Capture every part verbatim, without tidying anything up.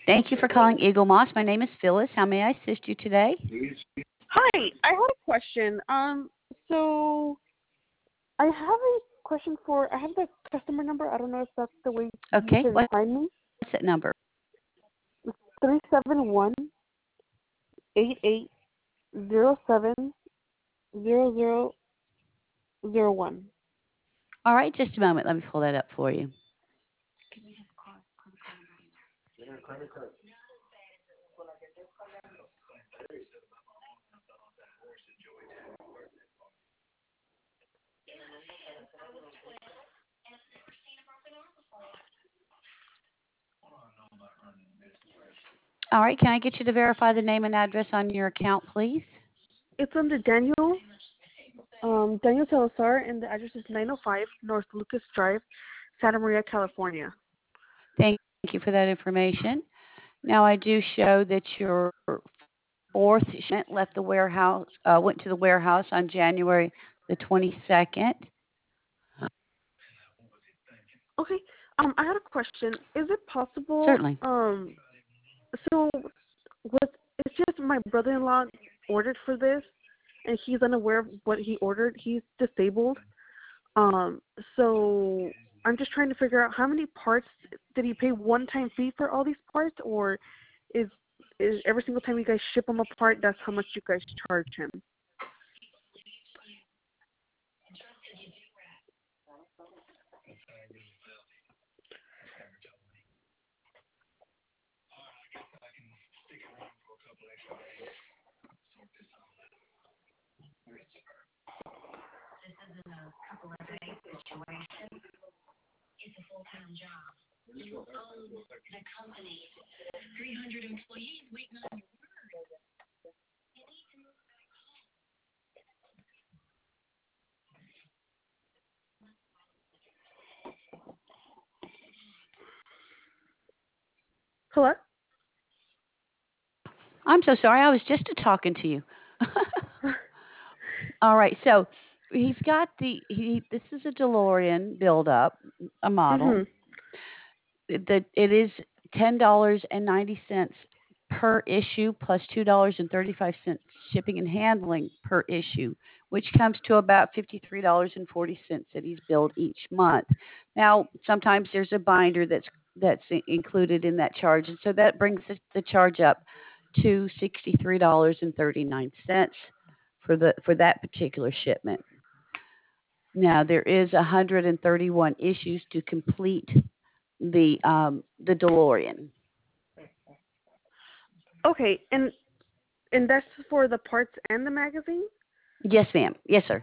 Thank you for calling Eagle Moss. My name is Phyllis. How may I assist you today? Hi, I had a question. Um, so I have a question for. I have the customer number. I don't know if that's the way you Okay, can what's find me. that number? It's three seven one eight eight zero seven zero zero zero one. All right, just a moment. Let me pull that up for you. All right, can I get you to verify the name and address on your account, please? It's under Daniel, um, Daniel Salazar, and the address is nine oh five North Lucas Drive, Santa Maria, California. Thank you for that information. Now, I do show that your fourth shipment left the warehouse, uh, went to the warehouse on January the twenty-second. Okay. Um, I had a question. Is it possible? Certainly. Um, so what? It's just my brother-in-law ordered for this, and he's unaware of what he ordered. He's disabled. Um, so I'm just trying to figure out how many parts did he pay one-time fee for all these parts, or is is every single time you guys ship him a part, that's how much you guys charge him? Hello? I'm so sorry. I was just talking to you. All right. So he's got the he. This is a DeLorean build up, a model. Mhm. That it is ten dollars and ninety cents per issue plus two dollars and thirty five cents shipping and handling per issue, which comes to about fifty three dollars and forty cents that he's billed each month. Now, sometimes there's a binder that's that's included in that charge, and so that brings the, the charge up to sixty three dollars and thirty nine cents for the for that particular shipment. Now there is one hundred thirty-one issues to complete the um, the DeLorean. Okay, and and that's for the parts and the magazine? Yes, ma'am. Yes, sir.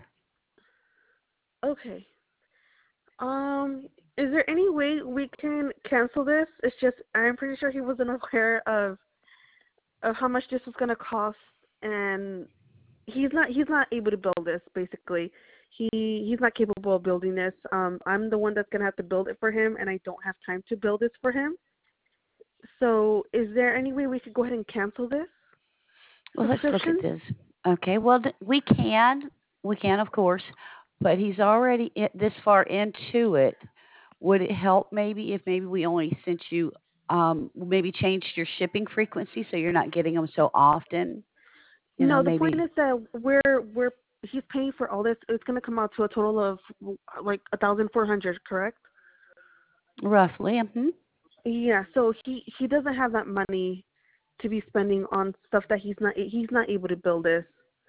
Okay. Um, is there any way we can cancel this? It's just I'm pretty sure he wasn't aware of of how much this was gonna cost, and he's not he's not able to build this. Basically, he he's not capable of building this. Um, I'm the one that's gonna have to build it for him, and I don't have time to build this for him. So, is there any way we could go ahead and cancel this Well, let's look at subscription? this. Okay. Well, th- we can, we can, of course, but he's already i this far into it. Would it help maybe if maybe we only sent you, um, maybe changed your shipping frequency so you're not getting them so often? You know, No, the point maybe is that we're we're he's paying for all this. It's gonna come out to a total of like a thousand four hundred, correct? roughly. Hmm. Yeah. So he he doesn't have that money to be spending on stuff that he's not he's not able to build this.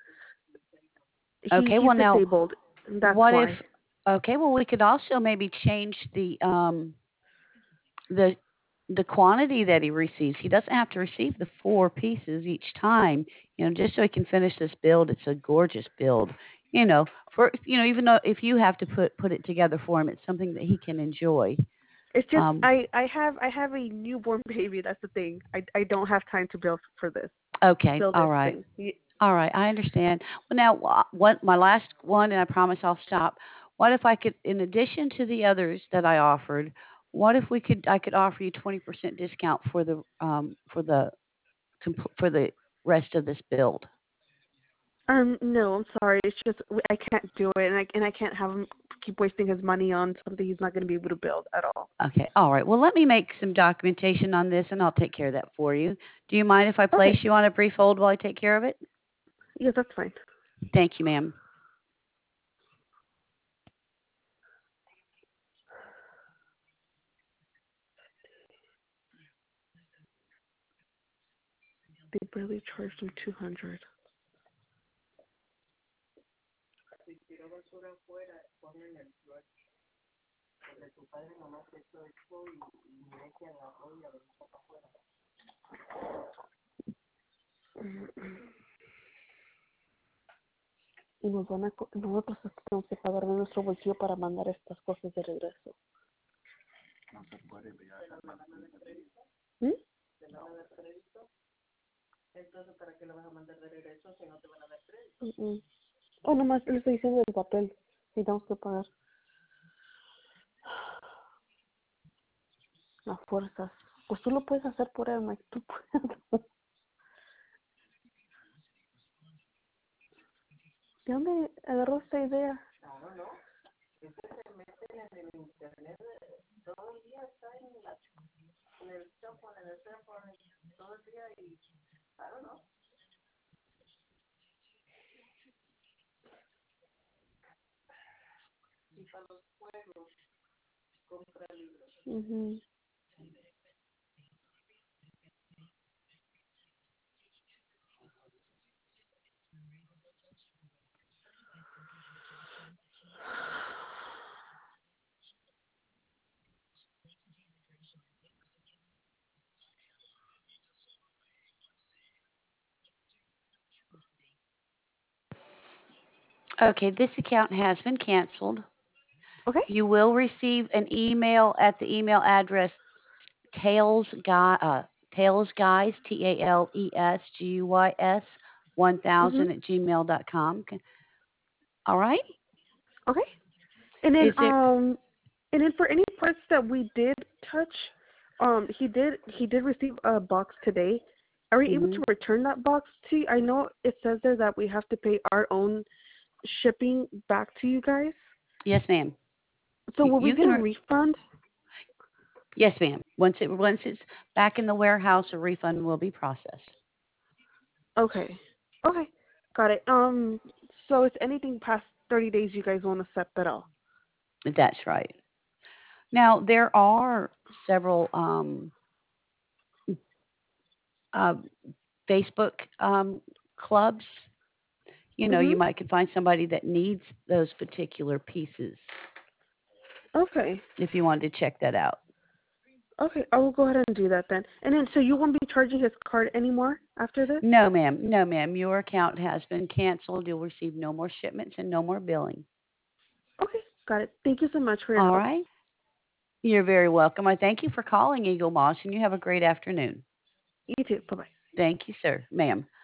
He Okay. he's Well, now, disabled. And that's what if? why. Okay. Well, we could also maybe change the um the the quantity that he receives. He doesn't have to receive the four pieces each time, you know, just so he can finish this build. It's a gorgeous build, you know. For you know, even though if you have to put put it together for him, it's something that he can enjoy. It's just Um, I I have I have a newborn baby. That's the thing. I I don't have time to build for this. okay, Build all this right, thing. Ye- all right, I understand. Well, now wha- what my last one, and I promise I'll stop. What if I could, in addition to the others that I offered, what if we could I could offer you twenty percent discount for the um for the compl- for the rest of this build? Um, no, I'm sorry. It's just w- I can't do it, and I and I can't have him keep wasting his money on something he's not going to be able to build at all. Okay. All right. Well, let me make some documentation on this, and I'll take care of that for you. Do you mind if I place Okay. you on a brief hold while I take care of it? Yes, that's fine. Thank you, ma'am. They barely charged him two hundred. Y nos van a, co- nosotros tenemos que pagar de nuestro bolsillo para mandar estas cosas de regreso. ¿Mm? Mm-mm. Oh, nomás le estoy diciendo el papel. Y tenemos que pagar a fuerzas. Pues tú lo puedes hacer por él, Mike. Tú puedes. ¿De dónde agarró esta idea? Mhm. Okay, this account has been canceled. Okay. You will receive an email at the email address Tails Guy, uh, Tails Guys, T A L E S G U Y S, one Mhm. thousand at gmail dot com. All right? Okay. And then Is it? um, and then for any parts that we did touch, um, he did he did receive a box today. Are we able Mm-hmm. to return that box to you? I know it says there that we have to pay our own shipping back to you guys. Yes, ma'am. So You, will we you get can. a Re- refund? yes, ma'am. Once it once it's back in the warehouse, a refund will be processed. Okay. Okay. Got it. Um. So if anything past thirty days, you guys won't accept at all. That's right. Now there are several um, uh, Facebook um, clubs. You know, you Mhm. might could find somebody that needs those particular pieces Okay. if you wanted to check that out. Okay. I will go ahead and do that then. And then, so you won't be charging his card anymore after this? No, ma'am. No, ma'am. Your account has been canceled. You'll receive no more shipments and no more billing. Okay. Got it. Thank you so much for your All help. right. You're very welcome. I thank you for calling Eagle Moss, and you have a great afternoon. You too. Bye bye. Thank you, sir, ma'am.